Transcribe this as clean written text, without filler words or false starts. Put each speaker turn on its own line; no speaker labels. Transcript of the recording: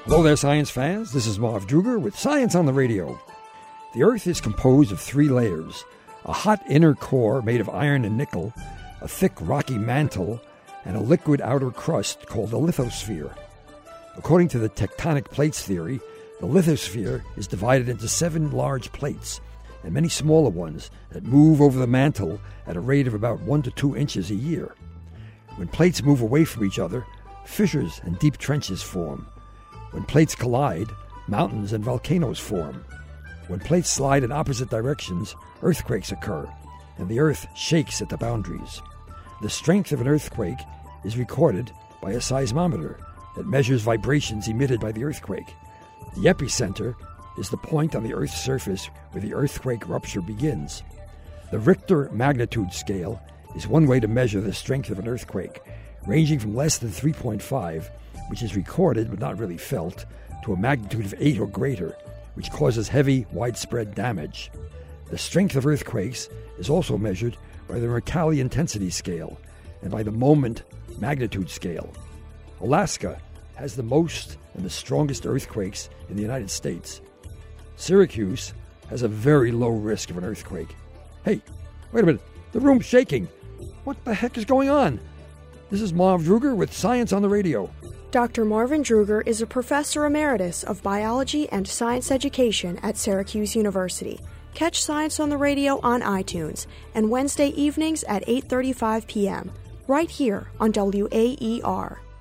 Hello there, science fans. This is Marv Druger with Science on the Radio. The Earth is composed of 3 layers: a hot inner core made of iron and nickel, a thick rocky mantle, and a liquid outer crust called the lithosphere. According to the tectonic plates theory, the lithosphere is divided into 7 large plates and many smaller ones that move over the mantle at a rate of about 1 to 2 inches a year. When plates move away from each other, fissures and deep trenches form. When plates collide, mountains and volcanoes form. When plates slide in opposite directions, earthquakes occur, and the Earth shakes at the boundaries. The strength of an earthquake is recorded by a seismometer that measures vibrations emitted by the earthquake. The epicenter is the point on the Earth's surface where the earthquake rupture begins. The Richter magnitude scale is one way to measure the strength of an earthquake, ranging from less than 3.5, which is recorded but not really felt, to a magnitude of 8 or greater, which causes heavy, widespread damage. The strength of earthquakes is also measured by the Mercalli intensity scale and by the moment magnitude scale. Alaska has the most and the strongest earthquakes in the United States. Syracuse has a very low risk of an earthquake. Hey, wait a minute, the room's shaking. What the heck is going on? This is Marv Druger with Science on the Radio.
Dr. Marvin Druger is a professor emeritus of biology and science education at Syracuse University. Catch Science on the Radio on iTunes and Wednesday evenings at 8:35 p.m. right here on WAER.